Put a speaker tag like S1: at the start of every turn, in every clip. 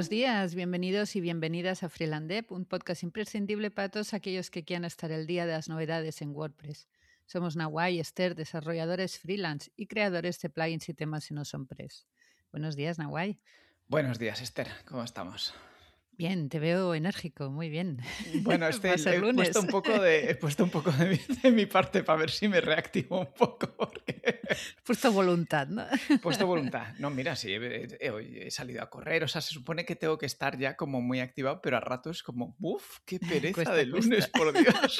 S1: Buenos días, bienvenidos y bienvenidas a Freelandep, un podcast imprescindible para todos aquellos que quieran estar al día de las novedades en WordPress. Somos Nawai y Esther, desarrolladores freelance y creadores de plugins y temas en OpenPress. Buenos días, Nawai.
S2: Buenos días, Esther. ¿Cómo estamos?
S1: Bien, te veo enérgico, muy bien.
S2: Bueno,
S1: Va a ser
S2: he puesto
S1: lunes.
S2: un poco de mi parte para ver si me reactivo un poco. Porque
S1: Puesto voluntad, ¿no?
S2: he puesto voluntad. No, mira, sí, hoy he salido a correr. O sea, se supone que tengo que estar ya como muy activado, pero a rato es como, ¡buf! ¡Qué pereza de
S1: Cuesta.
S2: lunes, por Dios!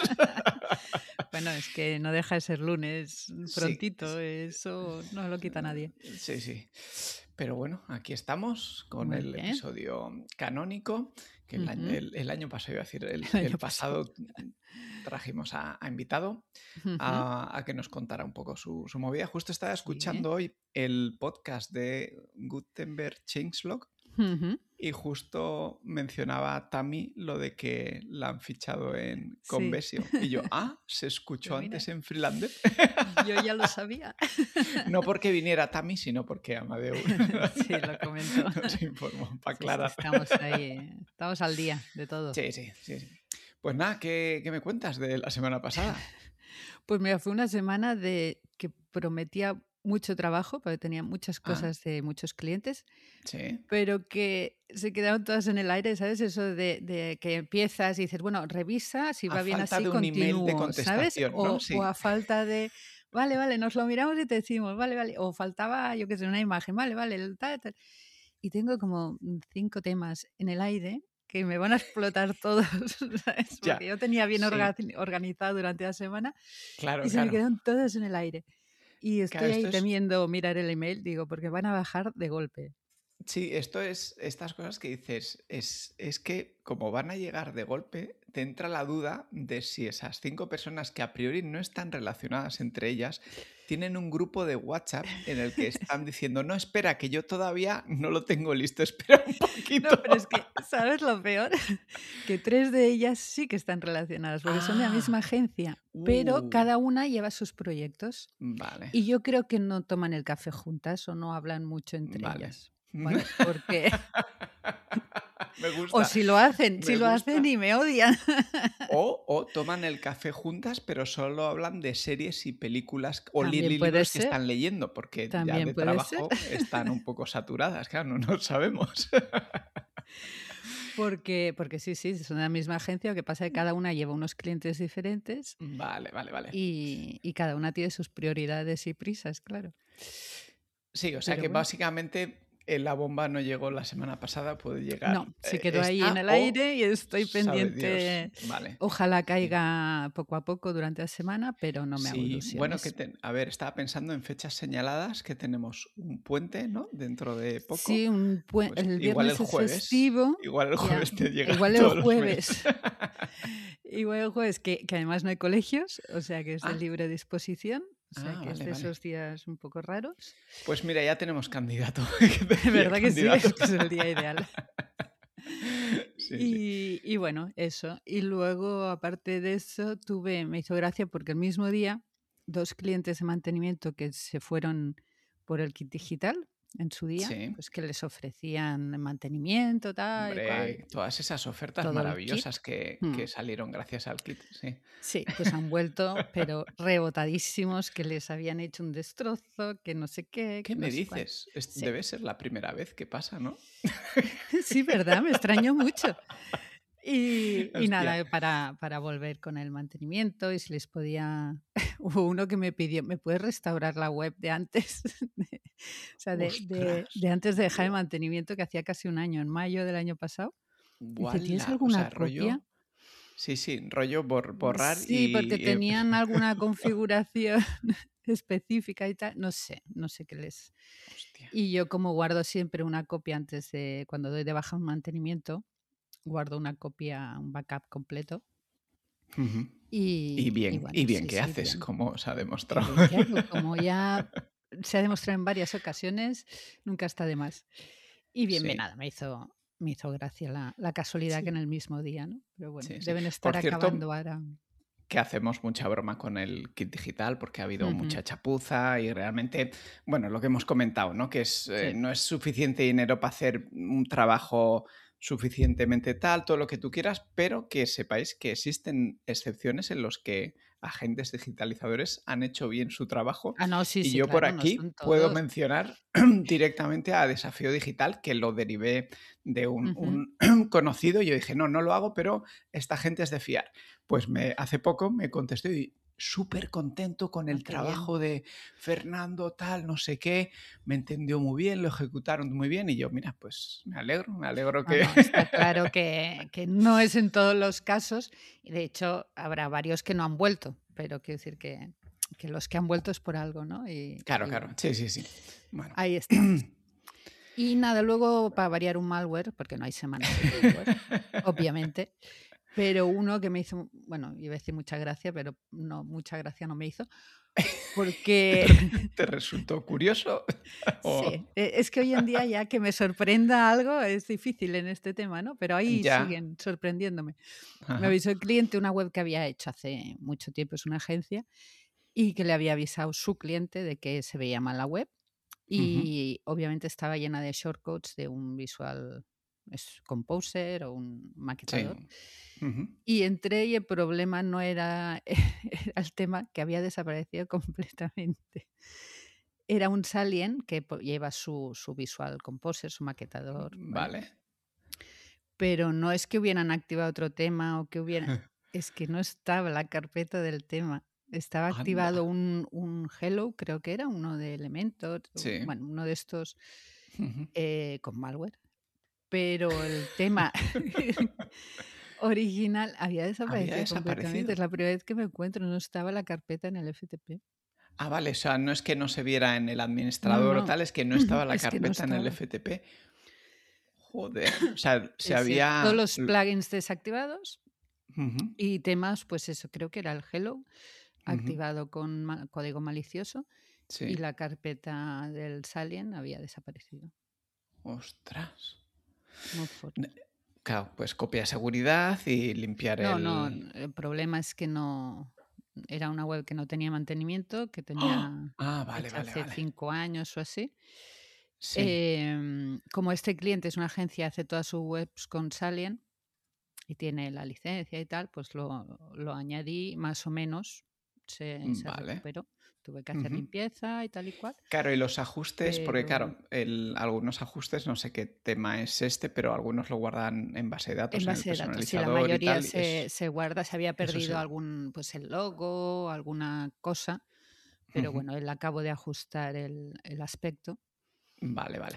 S1: Bueno, es que no deja de ser lunes
S2: Sí,
S1: prontito, eso no lo quita nadie.
S2: sí, sí. Pero bueno, aquí estamos con
S1: Muy
S2: el
S1: bien.
S2: episodio canónico, que
S1: Ujú.
S2: el año pasado, iba a decir,
S1: El
S2: el
S1: año pasado.
S2: pasado trajimos a invitado
S1: Ujú.
S2: a que nos contara un poco su movida. Justo estaba
S1: Sí.
S2: escuchando hoy el podcast de Gutenberg Changelog
S1: Ujú.
S2: y justo mencionaba a Tami lo de que la han fichado en
S1: Sí.
S2: Conversio. Y yo, se escuchó
S1: Pues mira,
S2: antes en Freelander.
S1: yo ya lo sabía.
S2: No porque viniera Tami, sino porque Amadeu
S1: Sí, lo comento.
S2: nos informó, para
S1: Sí, sí,
S2: aclarar.
S1: estamos ahí, estamos al día de todo.
S2: Sí, sí, sí, sí. Pues nada, ¿qué me cuentas de la semana pasada?
S1: Pues mira, fue una semana de que prometía mucho trabajo, porque tenía muchas
S2: Ah,
S1: cosas de muchos clientes,
S2: sí.
S1: pero que se quedaron todas en el aire, ¿sabes? Eso de que empiezas y dices, bueno, revisa, si
S2: A
S1: va bien
S2: falta
S1: así,
S2: de un email de
S1: continúo, ¿sabes?
S2: contestación, ¿no?
S1: O
S2: Sí.
S1: a falta de, vale, vale, nos lo miramos y te decimos, vale, vale. O faltaba, yo qué sé, una imagen, vale, vale, tal, tal. Y tengo como 5 temas en el aire que me van a explotar todos, ¿sabes?
S2: Ya.
S1: Porque yo tenía bien
S2: Sí.
S1: organizado durante la semana
S2: Claro,
S1: y se me
S2: claro.
S1: quedaron todos en el aire. Y
S2: Claro,
S1: estoy ahí temiendo mirar el email, digo, porque van a bajar de golpe.
S2: esto es estas cosas que dices, es que como van a llegar de golpe, te entra la duda de si esas 5 personas que a priori no están relacionadas entre ellas, tienen un grupo de WhatsApp en el que están diciendo, no, espera, que yo todavía no lo tengo listo, espera un
S1: No, pero es
S2: poquito.
S1: que, ¿sabes lo peor? Que 3 de ellas sí que están relacionadas, porque son de la misma
S2: Ah,
S1: agencia, pero
S2: uh,
S1: cada una lleva sus proyectos.
S2: vale,
S1: Y yo creo que no toman el café juntas o no hablan mucho entre
S2: vale.
S1: ellas, ¿vale? Porque
S2: Me
S1: o
S2: gusta,
S1: si
S2: me
S1: lo hacen
S2: gusta.
S1: y me odian.
S2: O toman el café juntas, pero solo hablan de series y películas o
S1: También puede
S2: libros que
S1: ser,
S2: están leyendo, porque ya
S1: también
S2: de
S1: puede ser.
S2: trabajo están un poco saturadas, claro, no lo sabemos.
S1: Porque sí, sí, son de la misma agencia, lo que pasa es que cada una lleva unos clientes diferentes
S2: Vale, vale, vale.
S1: y cada una tiene sus prioridades y prisas, claro.
S2: Sí, o sea
S1: Pero
S2: que
S1: bueno,
S2: básicamente la bomba no llegó la semana pasada, puede
S1: no,
S2: llegar
S1: se quedó ahí en
S2: esta
S1: el
S2: o
S1: aire y estoy
S2: sabe Dios.
S1: pendiente.
S2: Vale.
S1: Ojalá
S2: Sí.
S1: caiga poco a poco durante la semana, pero no me hago
S2: Sí, bueno,
S1: ilusiones.
S2: a ver, estaba pensando en fechas señaladas, que tenemos un puente, ¿no? Dentro de poco.
S1: Sí,
S2: Pues
S1: el
S2: igual
S1: viernes es festivo,
S2: igual el
S1: ya,
S2: jueves te llega
S1: igual el
S2: todos los mails.
S1: jueves. Igual el jueves, que además no hay colegios, o sea que es de
S2: Ah,
S1: libre disposición, o sea que es
S2: vale,
S1: de
S2: vale.
S1: esos días un poco raros.
S2: Pues mira, ya tenemos candidato. ¿Qué te decía,
S1: ¿Verdad que sí?
S2: candidato?
S1: Es que es el día ideal.
S2: Sí, sí.
S1: Y bueno, eso. Y luego, aparte de eso, me hizo gracia porque el mismo día, 2 clientes de mantenimiento que se fueron por el kit digital en su día,
S2: Sí.
S1: pues que les ofrecían mantenimiento, tal y cual,
S2: Hombre, todas esas ofertas
S1: todo el kit.
S2: maravillosas que
S1: Mm.
S2: salieron gracias al kit, sí.
S1: Sí, pues han vuelto, pero rebotadísimos, que les habían hecho un destrozo, que no sé qué,
S2: ¿Qué
S1: que no
S2: me
S1: sé cuánto.
S2: dices?
S1: Sí,
S2: Debe ser la primera vez que pasa, ¿no?
S1: sí, ¿verdad? Me extrañó mucho. Y
S2: Hostia.
S1: nada, para volver con el mantenimiento y si les podía... Hubo uno que me pidió, ¿me puedes restaurar la web de antes? O sea,
S2: Ostras.
S1: de antes de dejar el mantenimiento, que hacía casi un año, en mayo del año pasado. Dice, ¿tienes
S2: Guala. O
S1: alguna
S2: sea,
S1: copia?
S2: rollo. Sí, sí, rollo borrar
S1: Sí, porque
S2: y.
S1: tenían alguna configuración específica y tal. No sé qué les...
S2: Hostia.
S1: Y yo como guardo siempre una copia antes de, cuando doy de baja un mantenimiento, guardo una copia, un backup completo.
S2: Ujú.
S1: Y bueno,
S2: Y bien
S1: sí,
S2: que
S1: sí,
S2: haces,
S1: bien.
S2: como se ha
S1: Y
S2: demostrado.
S1: bien, ¿qué hago? Como ya se ha demostrado en varias ocasiones, nunca está de más. Y bien,
S2: Sí,
S1: nada, me hizo gracia la casualidad que
S2: sí,
S1: en el mismo día, ¿no? Pero bueno,
S2: sí, sí.
S1: deben
S2: Por
S1: estar
S2: cierto,
S1: acabando ahora.
S2: que hacemos mucha broma con el kit digital porque ha habido
S1: Ujú.
S2: mucha chapuza y realmente, bueno, lo que hemos comentado, ¿no? Que
S1: Sí.
S2: no es suficiente dinero para hacer un trabajo suficientemente tal, todo lo que tú quieras, pero que sepáis que existen excepciones en los que agentes digitalizadores han hecho bien su trabajo
S1: Ah, no, sí,
S2: y
S1: sí,
S2: yo por
S1: claro, no
S2: aquí
S1: son
S2: puedo
S1: todos.
S2: mencionar directamente a Desafío Digital, que lo derivé de
S1: Ujú.
S2: un conocido y yo dije, no, no lo hago, pero esta gente es de fiar. Pues hace poco me contestó y súper contento con
S1: Ah,
S2: el
S1: qué bien.
S2: trabajo de Fernando, tal, no sé qué, me entendió muy bien, lo ejecutaron muy bien y yo, mira, pues me alegro
S1: No,
S2: que...
S1: no, está claro que no es en todos los casos y de hecho habrá varios que no han vuelto, pero quiero decir que los que han vuelto es por algo, ¿no?
S2: Claro,
S1: Y
S2: claro,
S1: bueno,
S2: sí, sí, sí. Bueno.
S1: ahí estamos. Y nada, luego para variar un malware, porque no hay semana sin malware, obviamente, pero uno que me hizo, bueno, iba a decir mucha gracia, pero no, mucha gracia no me hizo, porque
S2: ¿Te resultó curioso?
S1: sí,
S2: O-
S1: es que hoy en día ya que me sorprenda algo es difícil en este tema, ¿no? Pero ahí
S2: Ya.
S1: siguen sorprendiéndome. Me
S2: Ajá.
S1: avisó el cliente una web que había hecho hace mucho tiempo, es una agencia, y que le había avisado su cliente de que se veía mal la web
S2: Ujú.
S1: y obviamente estaba llena de shortcodes de un Visual Composer o un
S2: Sí.
S1: maquetador.
S2: Ujú.
S1: Y entré y el problema no era, era el tema que había desaparecido completamente. Era un Salient que lleva su Visual Composer, su maquetador, ¿vale?
S2: Vale.
S1: Pero no es que hubieran activado otro tema o que hubiera, es que no estaba la carpeta del tema. Estaba activado
S2: Anda.
S1: un Hello, creo que era uno de Elementor,
S2: Sí.
S1: bueno, uno de estos
S2: Ujú.
S1: con malware, pero el tema original había
S2: Había
S1: desaparecido completamente. Es
S2: desaparecido.
S1: la primera vez que me encuentro, no estaba la carpeta en el FTP.
S2: Ah, vale, o sea, no es que no se viera en el
S1: No,
S2: administrador o
S1: no,
S2: tal, es que no estaba la
S1: es que no
S2: carpeta en el
S1: estaba.
S2: FTP. Joder, o sea, se
S1: Sí, sí, todos
S2: había...
S1: los plugins desactivados
S2: Ujú,
S1: y temas, pues eso, creo que era el Hello
S2: ujú.
S1: activado con código malicioso y
S2: Sí.
S1: la carpeta del Salient había desaparecido.
S2: Ostras.
S1: Muy
S2: Ne-
S1: fuerte.
S2: Claro, pues copia de seguridad y limpiar
S1: No, no,
S2: el...
S1: el problema es que no era una web que no tenía mantenimiento, que
S2: ¡Oh!
S1: tenía
S2: Ah, vale,
S1: hecha
S2: vale,
S1: hace
S2: vale.
S1: 5 años o así.
S2: Sí,
S1: Como este cliente es una agencia, hace todas sus webs con Salient y tiene la licencia y tal, pues lo añadí más o menos, se
S2: vale.
S1: recuperó. Tuve que hacer
S2: Ujú.
S1: limpieza y tal y cual,
S2: Claro, y los ajustes, porque
S1: pero
S2: claro, algunos ajustes, no sé qué tema es este, pero algunos lo guardan en base de
S1: en
S2: datos, en el
S1: base de datos, sí, la
S2: personalizador y
S1: mayoría
S2: tal.
S1: se guarda. Se había
S2: Eso
S1: perdido
S2: se...
S1: algún, pues el logo, alguna cosa, pero
S2: Ujú.
S1: bueno, él acabo de ajustar el aspecto.
S2: Vale, vale.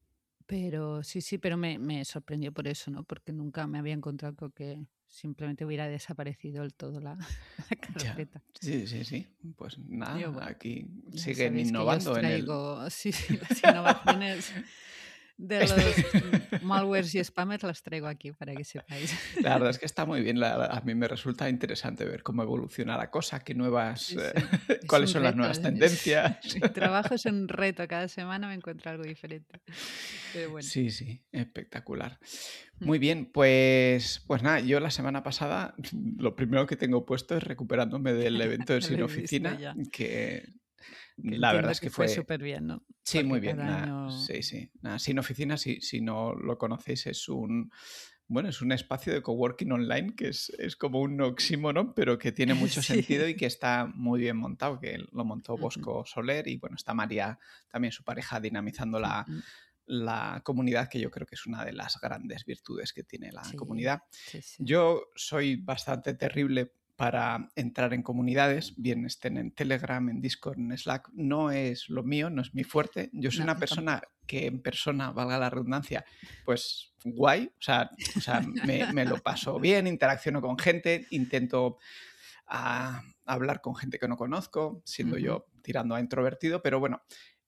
S1: Pero sí, sí, pero me sorprendió por eso, ¿no? Porque nunca me había encontrado con que simplemente hubiera desaparecido del todo la, la
S2: Ya,
S1: carpeta.
S2: sí, sí, sí. Pues
S1: Yo,
S2: nada,
S1: bueno,
S2: aquí
S1: ya
S2: siguen
S1: sabéis que yo os
S2: innovando en el...
S1: traigo, sí, sí, las innovaciones de los malwares y spammers las traigo aquí para que sepáis.
S2: La verdad es que está muy bien. A mí me resulta interesante ver cómo evoluciona la cosa, qué nuevas,
S1: Sí, sí. Es
S2: cuáles
S1: un
S2: son las
S1: reto.
S2: nuevas tendencias.
S1: Mi trabajo es un reto. Cada semana me encuentro algo diferente. Pero bueno.
S2: Sí, sí, espectacular.
S1: Mm.
S2: Muy bien, pues nada, yo la semana pasada lo primero que tengo puesto es recuperándome del evento de
S1: Ya lo
S2: Sin
S1: he visto
S2: Oficina,
S1: ya.
S2: que
S1: Que
S2: la verdad
S1: entiendo
S2: es
S1: que
S2: que
S1: fue
S2: fue,
S1: súper bien, ¿no?
S2: sí, muy
S1: Porque
S2: bien.
S1: cada
S2: Nada,
S1: año.
S2: sí, sí. Nada, Sin Oficina, si no lo conocéis, bueno, es un espacio de coworking online que es como un oxímoron, pero que tiene mucho
S1: Sí.
S2: sentido y que está muy bien montado, que lo montó
S1: Ujú,
S2: Bosco Soler y bueno, está María, también su pareja, dinamizando
S1: ujú.
S2: la comunidad, que yo creo que es una de las grandes virtudes que tiene la
S1: Sí,
S2: comunidad.
S1: sí, sí.
S2: Yo soy bastante terrible para entrar en comunidades, bien estén en Telegram, en Discord, en Slack. No es lo mío, no es mi fuerte. Yo soy
S1: No,
S2: una
S1: yo
S2: persona
S1: tampoco.
S2: que en persona, valga la redundancia, pues guay, o sea me lo paso bien, interacciono con gente, intento hablar con gente que no conozco, siendo
S1: Ujú.
S2: yo tirando a introvertido, pero bueno,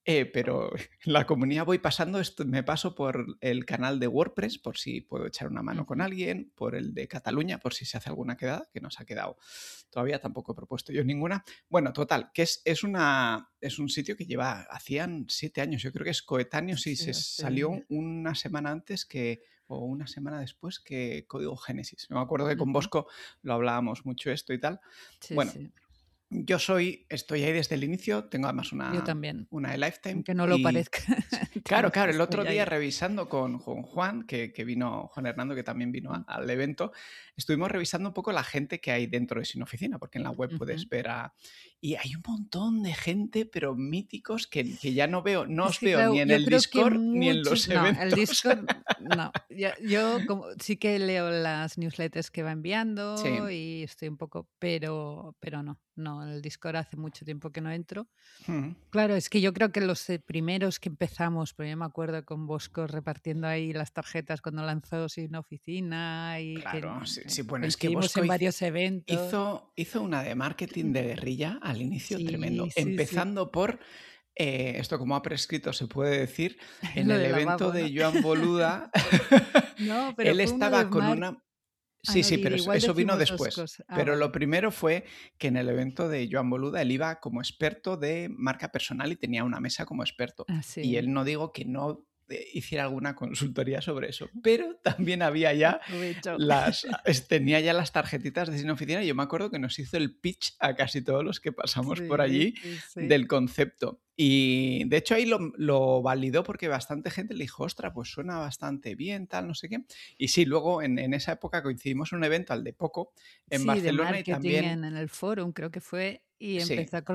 S2: pero la comunidad voy pasando, me paso por el canal de WordPress, por si puedo echar una mano con alguien, por el de Cataluña, por si se hace alguna quedada, que no se ha quedado todavía, tampoco he propuesto yo ninguna. Bueno, total, que es un sitio que hacían 7 años, yo creo que es coetáneo, sí,
S1: Sí,
S2: se salió una semana antes o una semana después que Código Génesis. Me acuerdo que con Bosco lo hablábamos mucho esto y tal.
S1: Sí,
S2: Bueno,
S1: sí.
S2: yo estoy ahí desde el inicio, tengo además
S1: Yo también,
S2: una de Lifetime.
S1: aunque no lo
S2: Y
S1: parezca.
S2: claro,
S1: También
S2: el otro
S1: estoy
S2: día
S1: ahí.
S2: revisando con Juan, que vino, Juan Hernando, que también vino al evento, estuvimos revisando un poco la gente que hay dentro de Sin Oficina, porque en la web puedes ver y hay un montón de gente, pero míticos, que ya no
S1: Es
S2: os
S1: que
S2: veo ni
S1: claro,
S2: en
S1: yo
S2: el
S1: creo que
S2: Discord ni en
S1: muchos
S2: los
S1: no, el
S2: eventos.
S1: Discord no. Yo como sí que leo las newsletters que va enviando
S2: Sí.
S1: y estoy un poco, pero no, el Discord hace mucho tiempo que no entro.
S2: Mm.
S1: Claro, es que yo creo que los primeros que empezamos, porque yo me acuerdo con Bosco repartiendo ahí las tarjetas cuando lanzó Sin Oficina y que
S2: Claro, sí, bueno, es que
S1: coincidimos
S2: Bosco
S1: en varios eventos.
S2: hizo una de marketing de guerrilla al inicio
S1: Sí,
S2: tremendo,
S1: sí, sí.
S2: empezando por, esto como ha prescrito se puede decir, en
S1: Lo
S2: el
S1: del
S2: evento
S1: lavabo, ¿no?
S2: de Joan Boluda,
S1: No, pero
S2: él
S1: fue uno de
S2: estaba con
S1: Mark.
S2: una...
S1: Ah,
S2: Sí,
S1: no,
S2: sí, pero
S1: igual
S2: eso vino
S1: decimos 2
S2: después.
S1: cosas. Ah,
S2: Pero lo
S1: vale.
S2: primero fue que en el evento de Joan Boluda él iba como experto de marca personal y tenía una mesa como experto.
S1: Ah,
S2: Y
S1: sí.
S2: él no digo que no hiciera alguna consultoría sobre eso, pero también había ya
S1: Aprovecho.
S2: tenía ya las tarjetitas de Sin Oficina y yo me acuerdo que nos hizo el pitch a casi todos los que pasamos por
S1: Sí,
S2: allí
S1: sí, sí.
S2: del concepto. Y de hecho ahí lo validó porque bastante gente le dijo, ostras, pues suena bastante bien, tal, no sé qué. Y sí, luego en esa época coincidimos en un evento, al de Poco, en
S1: Sí, de
S2: Barcelona y
S1: marketing
S2: también,
S1: en el Fórum, creo que fue, y
S2: sí,
S1: empezó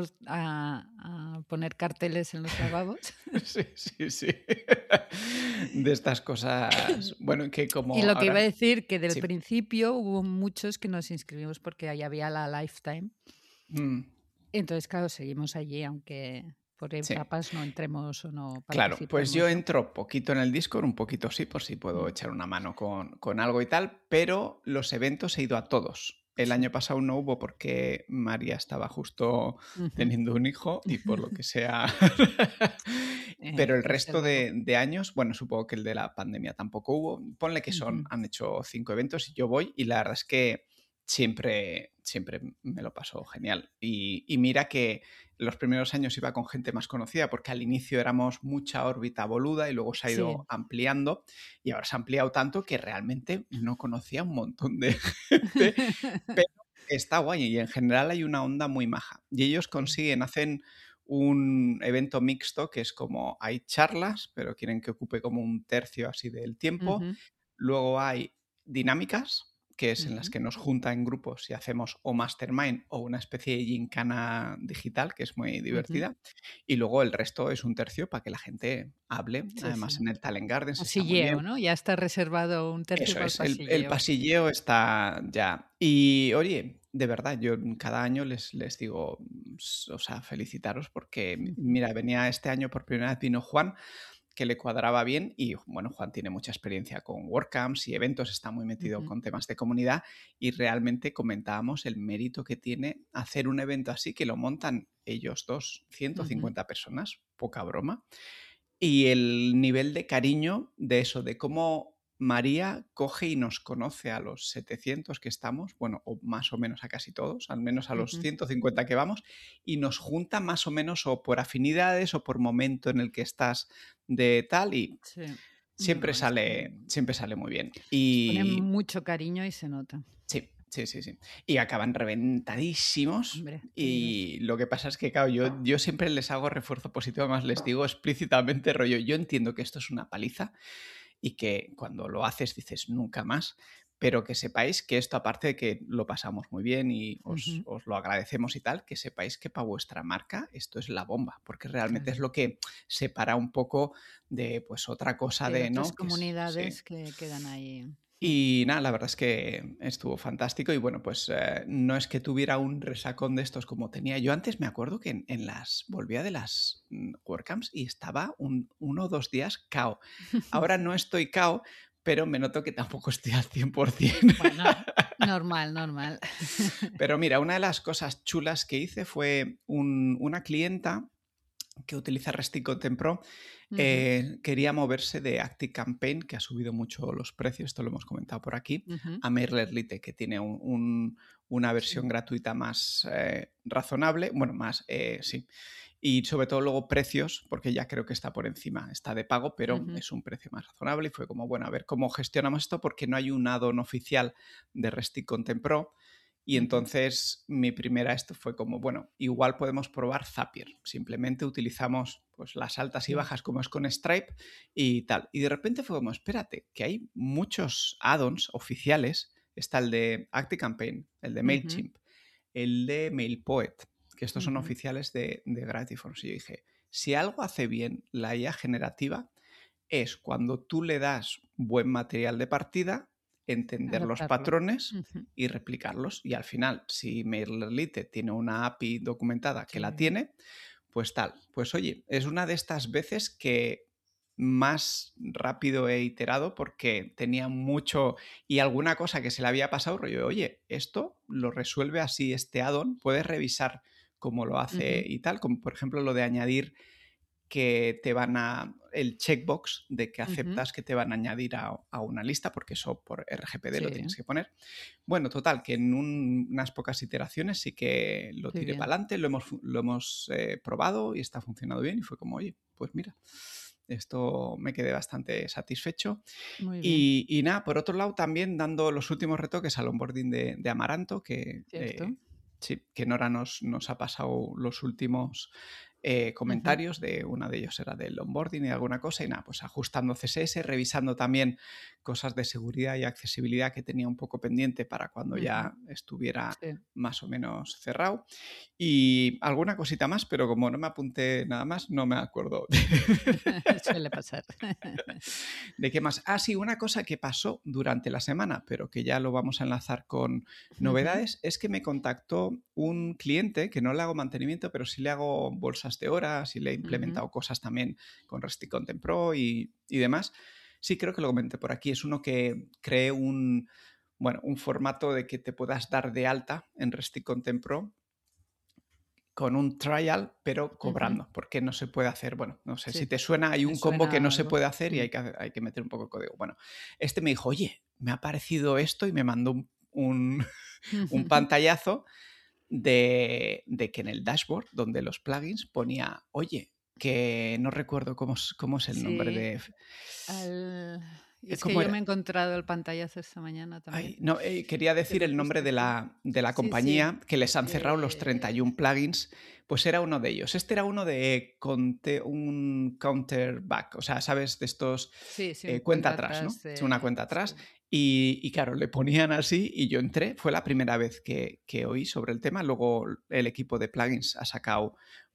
S1: a poner carteles en los lavabos.
S2: sí. De estas cosas, bueno, que
S1: Y
S2: como
S1: lo que iba a
S2: ahora,
S1: decir, que del
S2: sí.
S1: principio hubo muchos que nos inscribimos porque ahí había la Lifetime.
S2: Mm,
S1: Entonces, claro, seguimos allí, aunque por
S2: sí.
S1: etapas no entremos o no
S2: Claro, pues yo
S1: participemos, ¿no?
S2: entro poquito en el Discord, un poquito sí, por si puedo
S1: Mm,
S2: echar una mano con algo y tal, pero los eventos he ido a todos. El
S1: sí.
S2: año pasado no hubo porque María estaba justo
S1: Ujú.
S2: teniendo un hijo y por lo que sea. Pero el
S1: Ese
S2: resto
S1: luego.
S2: de años, bueno, supongo que el de la pandemia tampoco hubo. Ponle que
S1: Ujú,
S2: han hecho 5 eventos y yo voy y la verdad es que siempre me lo paso genial. Y mira que los primeros años iba con gente más conocida porque al inicio éramos mucha órbita boluda y luego se ha ido
S1: sí.
S2: ampliando y ahora se ha ampliado tanto que realmente no conocía un montón de gente, pero está guay y en general hay una onda muy maja. Y ellos
S1: Sí.
S2: hacen un evento mixto que es como hay charlas, pero quieren que ocupe como un tercio así del tiempo.
S1: Ujú,
S2: Luego hay dinámicas, que es en las
S1: ujú,
S2: que nos junta en grupos y hacemos o mastermind o una especie de gincana digital, que es muy
S1: ujú.
S2: divertida. Y luego el resto es un tercio para que la gente hable.
S1: Sí,
S2: Además,
S1: sí.
S2: en el Talent Gardens está muy
S1: Pasilleo,
S2: bien.
S1: ¿no? Ya está reservado un tercio
S2: Eso
S1: para el
S2: es, el
S1: pasilleo.
S2: pasilleo está ya. Y oye, de verdad, yo cada año les digo, o sea, felicitaros porque,
S1: Ujú,
S2: mira, venía este año por primera vez, vino Juan, que le cuadraba bien y bueno, Juan tiene mucha experiencia con WordCamps y eventos, está muy metido
S1: ujú,
S2: con temas de comunidad y realmente comentábamos el mérito que tiene hacer un evento así que lo montan ellos dos,
S1: ujú.
S2: 150 personas, poca broma, y el nivel de cariño de eso, de cómo María coge y nos conoce a los 700 que estamos, bueno, o más o menos a casi todos, al menos a los
S1: Ujú.
S2: 150 que vamos, y nos junta más o menos o por afinidades o por momento en el que estás de tal, y
S1: Sí. No, es que
S2: siempre sale muy bien.
S1: les ponen
S2: Y
S1: mucho cariño y se nota.
S2: sí. Y acaban reventadísimos.
S1: Hombre,
S2: Y lo que pasa es que, claro, yo siempre les hago refuerzo positivo, además les digo explícitamente, rollo, yo entiendo que esto es una paliza y que cuando lo haces dices nunca más, pero que sepáis que esto, aparte de que lo pasamos muy bien y
S1: ujú,
S2: os lo agradecemos y tal, que sepáis que para vuestra marca esto es la bomba, porque realmente es
S1: claro.
S2: lo que separa un poco de pues otra cosa
S1: De
S2: de,
S1: otras
S2: ¿no? Que es, sí.
S1: comunidades que quedan ahí. Mm,
S2: Y nada, la verdad es que estuvo fantástico y bueno, pues no es que tuviera un resacón de estos como tenía. Yo antes me acuerdo que volvía de las WordCamps y estaba 1 o 2 días cao. Ahora no estoy cao, pero me noto que tampoco estoy al 100%.
S1: Bueno, normal, normal.
S2: Pero mira, una de las cosas chulas que hice fue una clienta que utiliza Resting Content Pro,
S1: Ujú,
S2: quería moverse de ActiveCampaign, que ha subido mucho los precios, esto lo hemos comentado por aquí,
S1: ujú,
S2: a MailerLite, que tiene una
S1: sí,
S2: versión gratuita más razonable, bueno, más, sí, y sobre todo luego precios, porque ya creo que está por encima, está de pago, pero
S1: ujú,
S2: es un precio más razonable y fue como, bueno, a ver cómo gestionamos esto, porque no hay un add-on oficial de Resting Content Pro. Y
S1: ujú,
S2: entonces mi primera esto fue como, bueno, igual podemos probar Zapier. Simplemente utilizamos pues las altas y
S1: sí,
S2: bajas como es con Stripe y tal. Y de repente fue como, espérate, que hay muchos add-ons oficiales. Está el de ActiveCampaign, el de
S1: ujú,
S2: MailChimp, el de MailPoet, que estos son
S1: ujú,
S2: oficiales de Gratiforms. Y yo dije, si algo hace bien la IA generativa es cuando tú le das buen material de partida, entender los
S1: adaptarlo.
S2: patrones
S1: Ujú,
S2: y replicarlos. Y al final, si MailerLite tiene una API documentada que la
S1: sí,
S2: tiene, pues tal. Pues oye, es una de estas veces que más rápido he iterado porque tenía mucho y alguna cosa que se le había pasado, rollo, oye, esto lo resuelve así este add-on, puedes revisar cómo lo hace
S1: ujú,
S2: y tal, como por ejemplo lo de añadir que te van a el checkbox de que
S1: ujú,
S2: aceptas que te van a añadir a una lista, porque eso por RGPD lo
S1: sí,
S2: tienes que poner. Bueno, total, que en unas pocas iteraciones sí que lo
S1: qué
S2: tiré
S1: bien,
S2: para adelante, lo hemos probado y está funcionando bien y fue como, oye, pues mira, esto me quedé bastante satisfecho.
S1: muy bien,
S2: Y nada, por otro lado, también dando los últimos retoques al onboarding de Amaranto, que
S1: ¿cierto?
S2: sí, que Nora nos ha pasado los últimos
S1: Ujú,
S2: comentarios, de una de ellos era del onboarding y alguna cosa, y nada, pues ajustando CSS, revisando también cosas de seguridad y accesibilidad que tenía un poco pendiente para cuando
S1: ujú,
S2: ya estuviera
S1: sí,
S2: más o menos cerrado. Y alguna cosita más, pero como no me apunté nada más, no me acuerdo.
S1: suele pasar.
S2: ¿De qué más? Ah, sí, una cosa que pasó durante la semana, pero que ya lo vamos a enlazar con
S1: Ujú,
S2: novedades, es que me contactó un cliente que no le hago mantenimiento, pero sí le hago bolsas de horas y le he
S1: ujú,
S2: implementado cosas también con Resty Content Pro y demás. Sí, creo que lo comenté por aquí. Es uno que cree un formato de que te puedas dar de alta en Resty Content Pro con un trial, pero
S1: ujú,
S2: cobrando, porque no se puede hacer, bueno, no sé si
S1: sí,
S2: te suena, hay
S1: me
S2: un combo que no
S1: suena
S2: se
S1: algo.
S2: puede hacer y
S1: Mm,
S2: hay que meter un poco de código. Bueno, este me dijo, oye, me ha parecido esto y me mandó un
S1: ujú,
S2: pantallazo de que en el dashboard, donde los plugins, ponía, oye, que no recuerdo cómo es el nombre
S1: sí,
S2: de...
S1: al y es que
S2: ¿Cómo
S1: yo
S2: era?
S1: me he encontrado el pantallazo esta mañana también,
S2: Ay, no, quería
S1: que
S2: decir
S1: lo he
S2: el nombre
S1: puesto
S2: de
S1: aquí.
S2: la
S1: Sí, sí,
S2: compañía que les han cerrado los
S1: eh,
S2: 31 plugins, pues era uno de ellos. Este era uno de un counterback, o sea, ¿sabes? De estos
S1: sí, sí, un
S2: cuenta
S1: cuenta
S2: atrás,
S1: atrás
S2: ¿no? Es una
S1: de
S2: cuenta atrás.
S1: sí.
S2: Y claro, le ponían así y yo entré. Fue la primera vez que oí sobre el tema. Luego el equipo de plugins ha sacado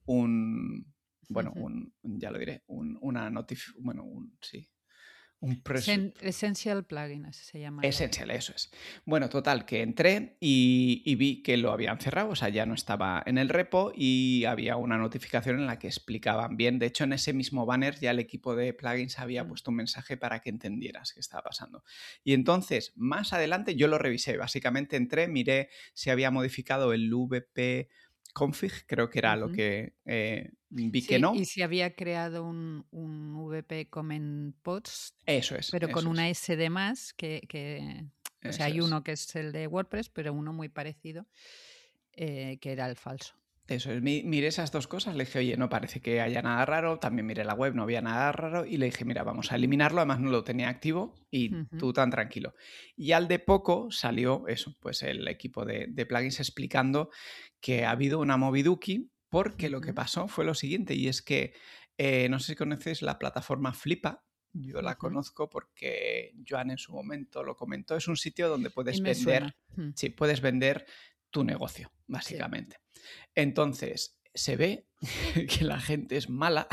S2: bueno,
S1: Ujú.
S2: ya lo diré, una notificación, bueno, sí, un press.
S1: Essential Plugin, así se llama el
S2: Essential,
S1: artículo.
S2: eso es. Bueno, total, que entré y vi que lo habían cerrado, o sea, ya no estaba en el repo y había una notificación en la que explicaban bien. De hecho, en ese mismo banner ya el equipo de plugins había
S1: Mm,
S2: puesto un mensaje para que entendieras qué estaba pasando. Y entonces, más adelante, yo lo revisé. Básicamente entré, miré si había modificado el VP config, creo que era lo
S1: ujú.
S2: que vi que
S1: Sí, y
S2: no.
S1: si había creado un VP Comment Post,
S2: Eso es,
S1: pero con
S2: eso
S1: una
S2: es,
S1: S de más, que o sea,
S2: eso
S1: hay
S2: es.
S1: uno que es el de WordPress, pero uno muy parecido, que era el falso.
S2: Eso es, miré esas dos cosas, le dije, oye, no parece que haya nada raro, también miré la web, no había nada raro, y le dije, mira, vamos a eliminarlo, además no lo tenía activo y
S1: Ujú,
S2: tú tan tranquilo. Y al de poco salió eso, pues el equipo de plugins explicando que ha habido una moviduki, porque lo que
S1: ujú,
S2: pasó fue lo siguiente, y es que no sé si conoces la plataforma Flipa. Yo la
S1: ujú.
S2: conozco porque Joan en su momento lo comentó, es un sitio donde
S1: Y
S2: puedes
S1: me suena.
S2: vender,
S1: Mm,
S2: sí, puedes vender tu negocio,
S1: sí.
S2: básicamente. Entonces, se ve que la gente es mala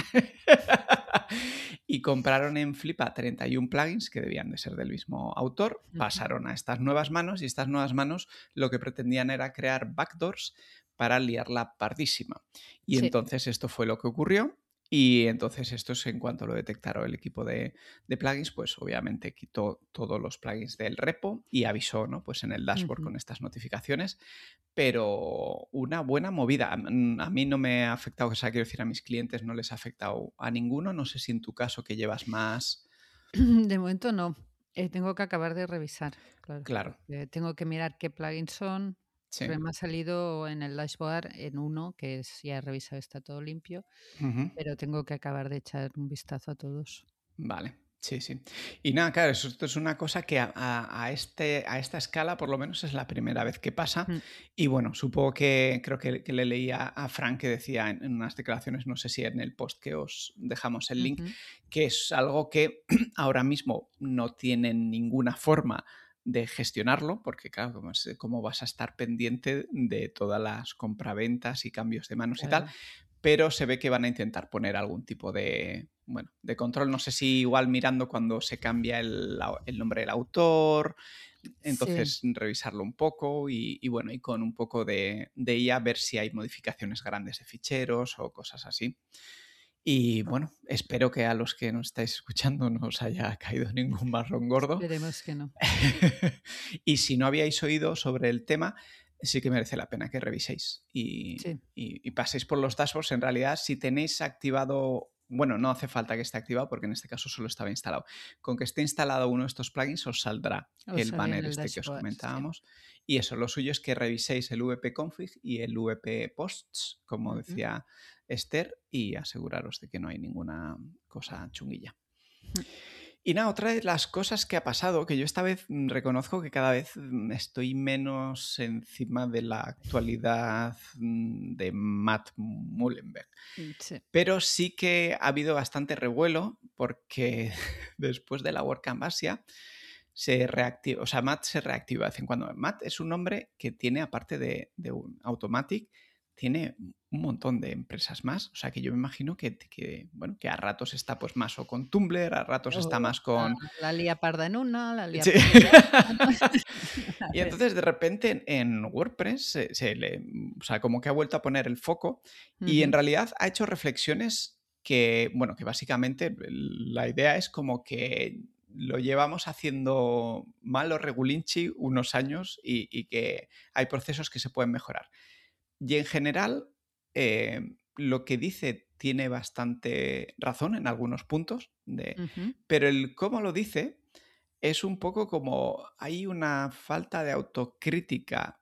S2: y compraron en Flipa 31 plugins que debían de ser del mismo autor,
S1: Ujú.
S2: pasaron a estas nuevas manos y estas nuevas manos lo que pretendían era crear backdoors para liarla pardísima. Y
S1: Sí.
S2: entonces esto fue lo que ocurrió Y entonces esto es en cuanto lo detectaron el equipo de plugins, pues obviamente quitó todos los plugins del repo y avisó, ¿no? Pues en el dashboard
S1: Ujú.
S2: con estas notificaciones. Pero una buena movida. A mí no me ha afectado, o sea, quiero decir, a mis clientes no les ha afectado a ninguno. No sé si en tu caso que llevas más...
S1: De momento no. Tengo que acabar de revisar, claro.
S2: Claro,
S1: Tengo que mirar qué plugins son,
S2: sí.
S1: porque me ha salido en el dashboard en uno, que es ya he revisado, está todo limpio,
S2: Ujú.
S1: pero tengo que acabar de echar un vistazo a todos.
S2: Vale, sí, sí. Y nada, claro, esto es una cosa que a esta escala por lo menos es la primera vez que pasa.
S1: Mm,
S2: Y bueno, supongo que creo que le leí a Frank que decía en unas declaraciones, no sé si en el post que os dejamos el link,
S1: ujú.
S2: que es algo que ahora mismo no tienen ninguna forma de gestionarlo, porque claro, cómo vas a estar pendiente de todas las compraventas y cambios de manos y tal,
S1: Claro.
S2: pero se ve que van a intentar poner algún tipo de, bueno, de control. No sé si igual mirando cuando se cambia el nombre del autor,
S1: Sí,
S2: entonces revisarlo un poco y bueno, y con un poco de IA ver si hay modificaciones grandes de ficheros o cosas así. Y bueno, espero que a los que nos estáis escuchando no os haya caído ningún marrón gordo.
S1: esperemos que no.
S2: Y si no habíais oído sobre el tema, sí que merece la pena que reviséis
S1: Sí,
S2: y paséis por los dashboards. En realidad, si tenéis activado, bueno, no hace falta que esté activado porque en este caso solo estaba instalado. Con que esté instalado uno de estos plugins os saldrá
S1: os
S2: el
S1: sale en
S2: banner
S1: el
S2: este que os
S1: dashboard, sí.
S2: comentábamos. Y eso, lo suyo es que reviséis el vp-config y el vp-posts, como
S1: Ujú.
S2: decía Esther, y aseguraros de que no hay ninguna cosa chunguilla.
S1: Mm.
S2: Y nada, otra de las cosas que ha pasado, que yo esta vez reconozco que cada vez estoy menos encima de la actualidad de Matt Mullenberg.
S1: Sí.
S2: Pero sí que ha habido bastante revuelo porque después de la WordCamp Asia se reactiva, o sea, Matt se reactiva de vez en cuando. Matt es un hombre que tiene, aparte de un Automatic, tiene un montón de empresas más. O sea, que yo me imagino bueno, que a ratos está pues más o con Tumblr, a ratos está
S1: O
S2: más con...
S1: la lía parda en una, la lía
S2: Sí.
S1: parda en otra, ¿no? A
S2: Y
S1: ver.
S2: entonces de repente en WordPress o sea, como que ha vuelto a poner el foco y en
S1: Ujú.
S2: realidad ha hecho reflexiones que, bueno, que básicamente la idea es como que lo llevamos haciendo mal o regulinchi unos años y que hay procesos que se pueden mejorar. Y en general, lo que dice tiene bastante razón en algunos puntos,
S1: Ujú.
S2: pero el cómo lo dice es un poco como hay una falta de autocrítica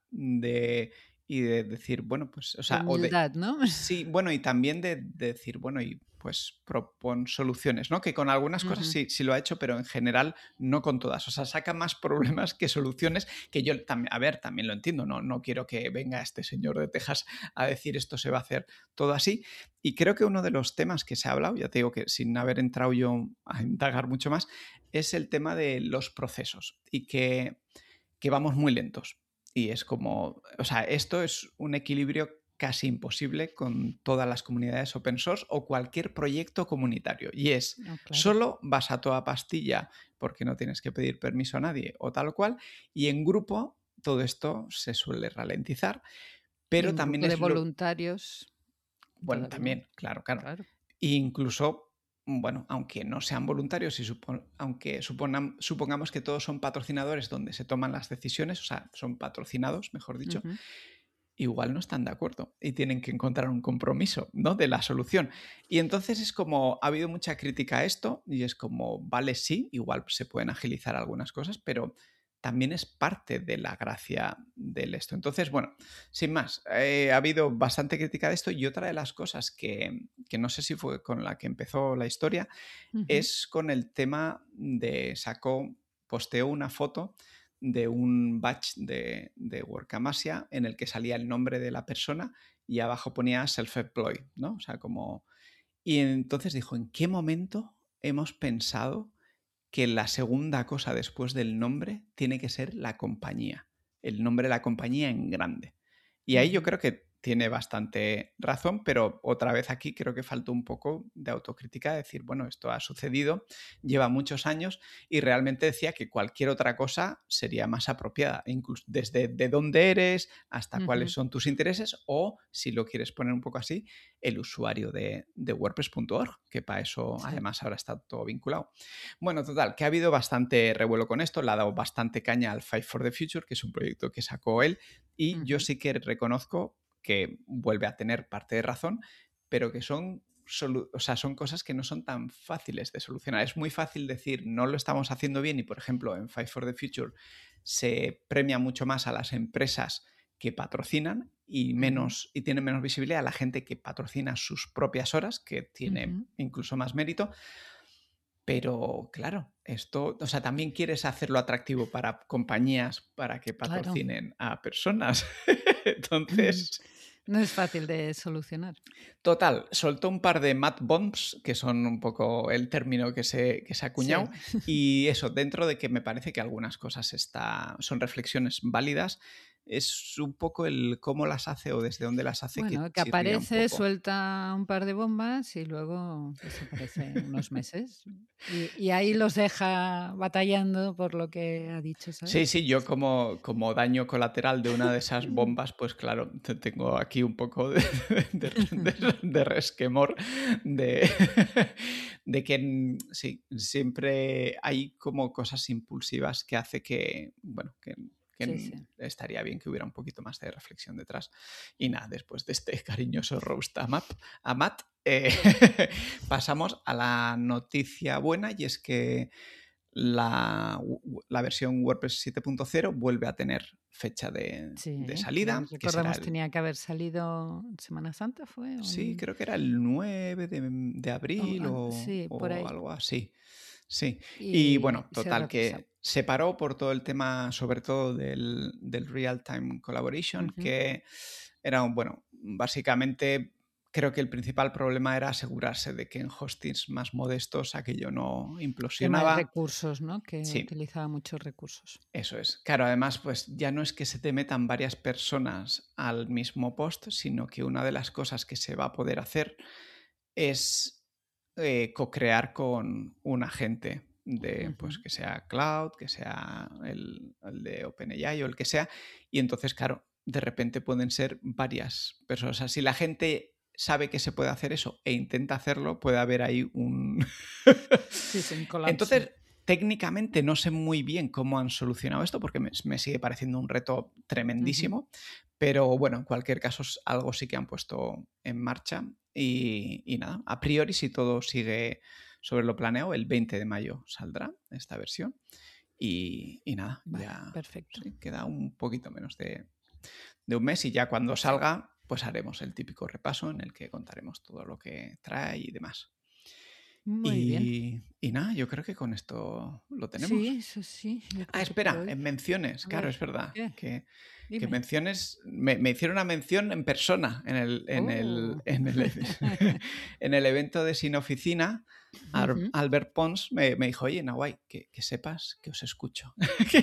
S2: y de decir, bueno, pues, o
S1: De
S2: sea, o de...
S1: humildad, ¿no?
S2: Sí, bueno, y también de decir, bueno, y pues propon soluciones, ¿no? Que con algunas cosas
S1: Ujú.
S2: sí lo ha hecho, pero en general no con todas. O sea, saca más problemas que soluciones, que yo también, a ver, también lo entiendo, no quiero que venga este señor de Texas a decir esto se va a hacer todo así. Y creo que uno de los temas que se ha hablado, ya te digo que sin haber entrado yo a indagar mucho más, es el tema de los procesos y que vamos muy lentos. Y es como, o sea, esto es un equilibrio casi imposible con todas las comunidades open source o cualquier proyecto comunitario. Y es,
S1: No, claro.
S2: solo vas a toda pastilla porque no tienes que pedir permiso a nadie o tal cual, y en grupo todo esto se suele ralentizar,
S1: Y
S2: pero
S1: en
S2: también
S1: grupo de
S2: es lo...
S1: voluntarios
S2: Bueno,
S1: todavía,
S2: también, claro, claro.
S1: claro.
S2: E incluso, bueno, aunque no sean voluntarios y aunque supongamos que todos son patrocinadores donde se toman las decisiones, o sea, son patrocinados, mejor dicho,
S1: Ujú.
S2: igual no están de acuerdo y tienen que encontrar un compromiso, ¿no? De la solución. Y entonces es como, ha habido mucha crítica a esto y es como, vale, sí, igual se pueden agilizar algunas cosas, pero también es parte de la gracia del esto. Entonces, bueno, sin más, ha habido bastante crítica de esto y otra de las cosas que no sé si fue con la que empezó la historia
S1: Ujú.
S2: es con el tema de posteó una foto de un batch de Workamasia en el que salía el nombre de la persona y abajo ponía self-employed, ¿no? O sea, como... Y entonces dijo, ¿en qué momento hemos pensado que la segunda cosa después del nombre tiene que ser la compañía? El nombre de la compañía en grande. Y ahí yo
S1: Ujú.
S2: creo que tiene bastante razón, pero otra vez aquí creo que faltó un poco de autocrítica, de decir, bueno, esto ha sucedido, lleva muchos años y realmente decía que cualquier otra cosa sería más apropiada, incluso desde de dónde eres hasta cuáles son tus intereses o, si lo quieres poner un poco así, el usuario de WordPress.org, que para eso además ahora está todo vinculado. Bueno, total, que ha habido bastante revuelo con esto, le ha dado bastante caña al Fight for the Future, que es un proyecto que sacó él, y yo sí que reconozco que vuelve a tener parte de razón, pero que son cosas que no son tan fáciles de solucionar. Es muy fácil decir, no lo estamos haciendo bien y, por ejemplo, en Fight for the Future se premia mucho más a las empresas que patrocinan y tienen menos visibilidad a la gente que patrocina sus propias horas, que tiene incluso más mérito. Pero claro, esto, o sea, también quieres hacerlo atractivo para compañías para que patrocinen a personas. Entonces...
S1: No es fácil de solucionar.
S2: Total, soltó un par de mad bombs, que son un poco el término que se ha acuñado, y eso, dentro de que me parece que algunas cosas son reflexiones válidas, es un poco el cómo las hace o desde dónde las hace.
S1: Bueno, que aparece, suelta un par de bombas y luego desaparece unos meses. Y ahí los deja batallando por lo que ha dicho, ¿sabes?
S2: Sí, yo como daño colateral de una de esas bombas, pues claro, tengo aquí un poco de resquemor de que sí, siempre hay como cosas impulsivas que hace que, bueno, que estaría bien que hubiera un poquito más de reflexión detrás. Y nada, después de este cariñoso roast a Matt, pasamos a la noticia buena, y es que la versión WordPress 7.0 vuelve a tener fecha de salida.
S1: Recordamos, tenía que haber salido Semana Santa, ¿fue?
S2: Sí, creo que era el 9 de abril o algo así. Sí, y bueno, total, que se paró por todo el tema, sobre todo del Real-Time Collaboration, que era, bueno, básicamente creo que el principal problema era asegurarse de que en hostings más modestos aquello no implosionaba.
S1: Tema de recursos, ¿no? Que utilizaba muchos recursos.
S2: Eso es. Claro, además, pues ya no es que se te metan varias personas al mismo post, sino que una de las cosas que se va a poder hacer es co-crear con un agente de, pues que sea Cloud, que sea el de OpenAI o el que sea, y entonces, claro, de repente pueden ser varias personas. O sea, si la gente sabe que se puede hacer eso e intenta hacerlo, puede haber ahí un...
S1: un colapso.
S2: Entonces, técnicamente no sé muy bien cómo han solucionado esto, porque me sigue pareciendo un reto tremendísimo, pero bueno, en cualquier caso algo sí que han puesto en marcha y nada, a priori si todo sigue sobre lo planeado, el 20 de mayo saldrá esta versión y nada,
S1: vale,
S2: ya
S1: perfecto.
S2: Sí, queda un poquito menos de un mes y ya cuando salga pues haremos el típico repaso en el que contaremos todo lo que trae y demás.
S1: Muy bien.
S2: Y nada, yo creo que con esto lo tenemos.
S1: Sí, eso sí.
S2: Espera, en menciones, claro, es verdad.
S1: ¿Qué?
S2: Que menciones, me hicieron una mención en persona en el evento de Sin Oficina. Albert Pons me dijo, oye, Nawai, que sepas que os escucho.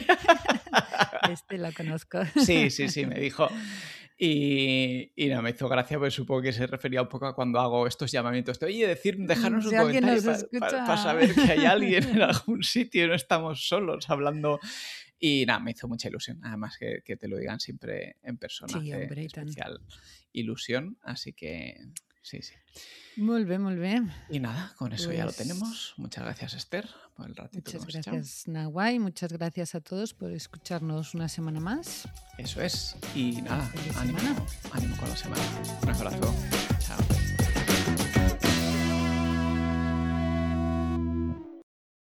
S1: Lo conozco.
S2: Sí, me dijo. Y no, me hizo gracia, porque supongo que se refería un poco a cuando hago estos llamamientos. Oye, dejarnos un comentario para saber que hay alguien en algún sitio y no estamos solos hablando. Y nada, me hizo mucha ilusión. Además que te lo digan siempre en persona. Hace especial ilusión. Así que sí.
S1: Muy bien.
S2: Y nada, con eso ya lo tenemos. Muchas gracias, Esther, por el ratito que hemos echado.
S1: Muchas gracias, Nawai. Muchas gracias a todos por escucharnos una semana más.
S2: Eso es. Y nada, ánimo con la semana. Un abrazo.